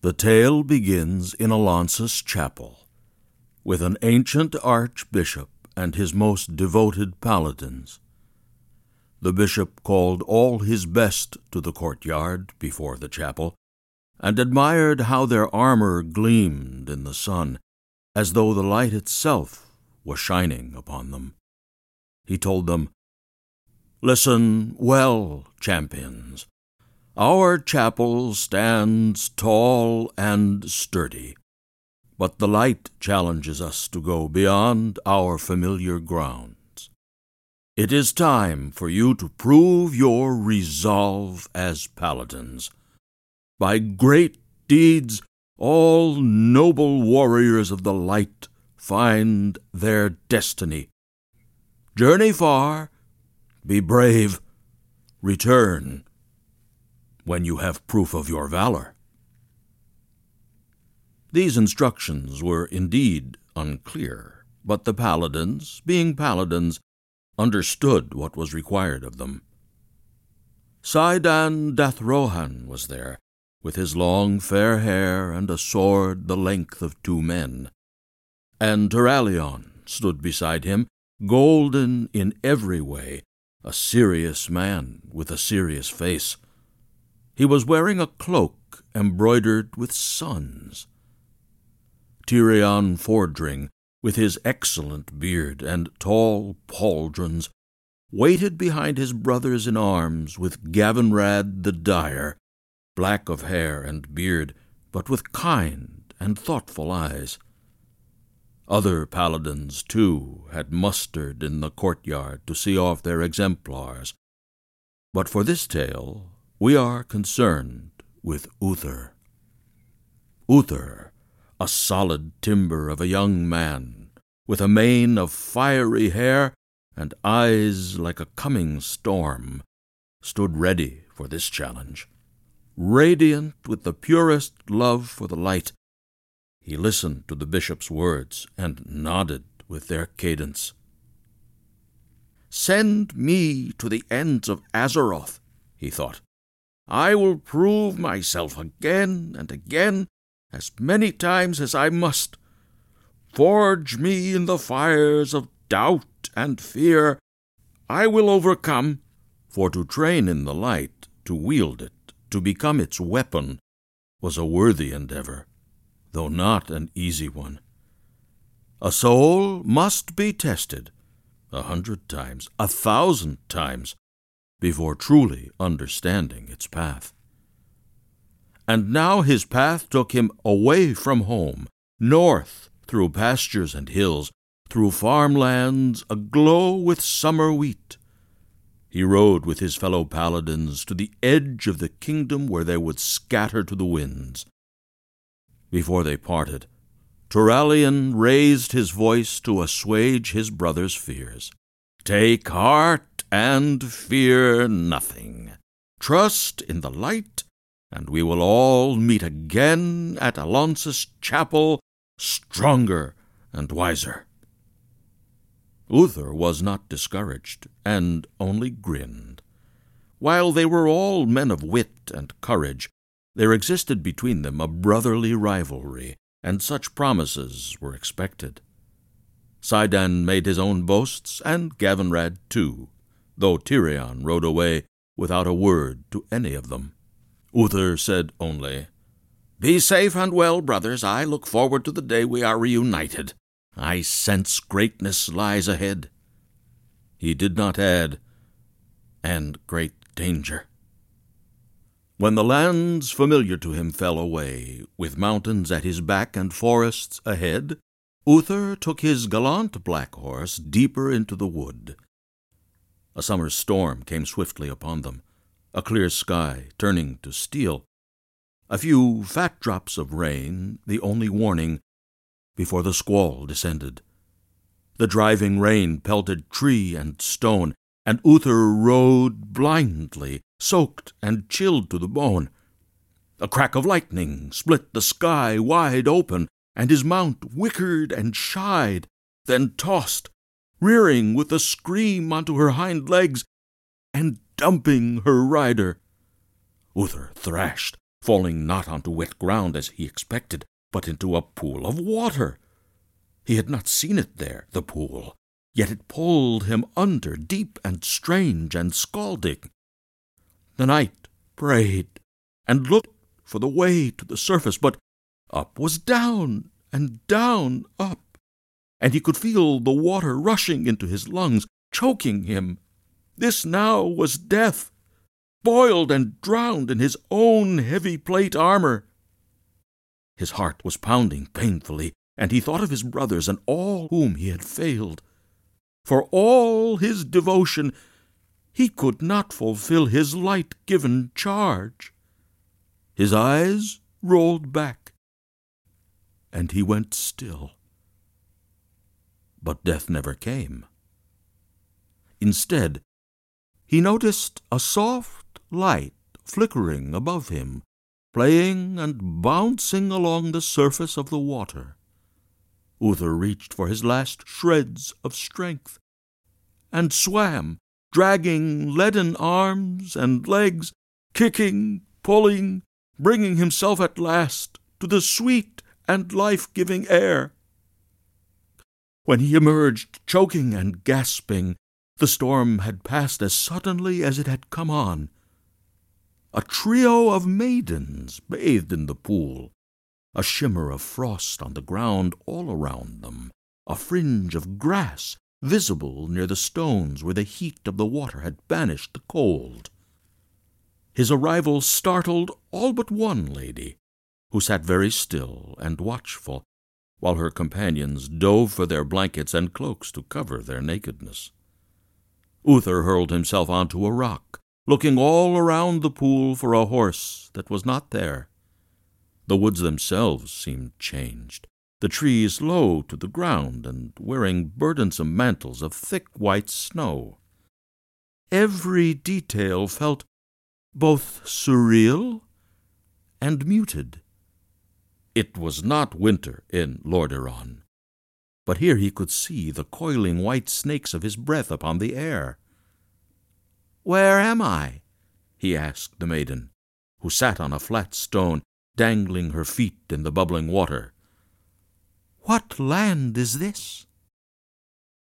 The tale begins in Alonsus Chapel, with an ancient archbishop and his most devoted paladins. The bishop called all his best to the courtyard before the chapel, and admired how their armor gleamed in the sun, as though the light itself was shining upon them. He told them, "Listen well, champions. Our chapel stands tall and sturdy, but the light challenges us to go beyond our familiar grounds. It is time for you to prove your resolve as paladins. By great deeds, all noble warriors of the light find their destiny. Journey far, be brave, return when you have proof of your valor." These instructions were indeed unclear, but the paladins, being paladins, understood what was required of them. Saidan Dathrohan was there, with his long fair hair and a sword the length of 2 men, and Turalyon stood beside him, golden in every way, a serious man with a serious face. He was wearing a cloak embroidered with suns. Tirion Fordring, with his excellent beard and tall pauldrons, waited behind his brothers in arms with Gavinrad the Dyer, black of hair and beard, but with kind and thoughtful eyes. Other paladins, too, had mustered in the courtyard to see off their exemplars. But for this tale, we are concerned with Uther. Uther, a solid timber of a young man, with a mane of fiery hair and eyes like a coming storm, stood ready for this challenge. Radiant with the purest love for the light, he listened to the bishop's words and nodded with their cadence. "Send me to the ends of Azeroth," he thought. "I will prove myself again and again, as many times as I must. Forge me in the fires of doubt and fear. I will overcome." For to train in the light, to wield it, to become its weapon, was a worthy endeavor, though not an easy one. A soul must be tested 100 times, 1,000 times, before truly understanding its path. And now his path took him away from home, north through pastures and hills, through farmlands aglow with summer wheat. He rode with his fellow paladins to the edge of the kingdom where they would scatter to the winds. Before they parted, Turalyon raised his voice to assuage his brother's fears. "Take heart and fear nothing. Trust in the light, and we will all meet again at Alonsus Chapel, stronger and wiser." Uther was not discouraged, and only grinned. While they were all men of wit and courage, there existed between them a brotherly rivalry, and such promises were expected. Saidan made his own boasts, and Gavinrad too, though Tirion rode away without a word to any of them. Uther said only, "Be safe and well, brothers. I look forward to the day we are reunited. I sense greatness lies ahead." He did not add, "and great danger." When the lands familiar to him fell away, with mountains at his back and forests ahead, Uther took his gallant black horse deeper into the wood. A summer's storm came swiftly upon them, a clear sky turning to steel, a few fat drops of rain, the only warning, before the squall descended. The driving rain pelted tree and stone, and Uther rode blindly, soaked and chilled to the bone. A crack of lightning split the sky wide open, and his mount whickered and shied, then tossed, rearing with a scream onto her hind legs, and dumping her rider. Uther thrashed, falling not onto wet ground as he expected, but into a pool of water. He had not seen it there, the pool, yet it pulled him under, deep and strange and scalding. The knight prayed and looked for the way to the surface, but up was down, and down up, and he could feel the water rushing into his lungs, choking him. This now was death, boiled and drowned in his own heavy plate armor. His heart was pounding painfully, and he thought of his brothers and all whom he had failed. For all his devotion, he could not fulfill his light-given charge. His eyes rolled back, and he went still. But death never came. Instead, he noticed a soft light flickering above him, playing and bouncing along the surface of the water. Uther reached for his last shreds of strength, and swam, dragging leaden arms and legs, kicking, pulling, bringing himself at last to the sweet and life-giving air. When he emerged, choking and gasping, the storm had passed as suddenly as it had come on. A trio of maidens bathed in the pool, a shimmer of frost on the ground all around them, a fringe of grass visible near the stones where the heat of the water had banished the cold. His arrival startled all but one lady, who sat very still and watchful, while her companions dove for their blankets and cloaks to cover their nakedness. Uther hurled himself onto a rock, looking all around the pool for a horse that was not there. The woods themselves seemed changed, the trees low to the ground and wearing burdensome mantles of thick white snow. Every detail felt both surreal and muted. It was not winter in Lordaeron, but here he could see the coiling white snakes of his breath upon the air. "Where am I?" he asked the maiden, who sat on a flat stone, dangling her feet in the bubbling water. "What land is this?"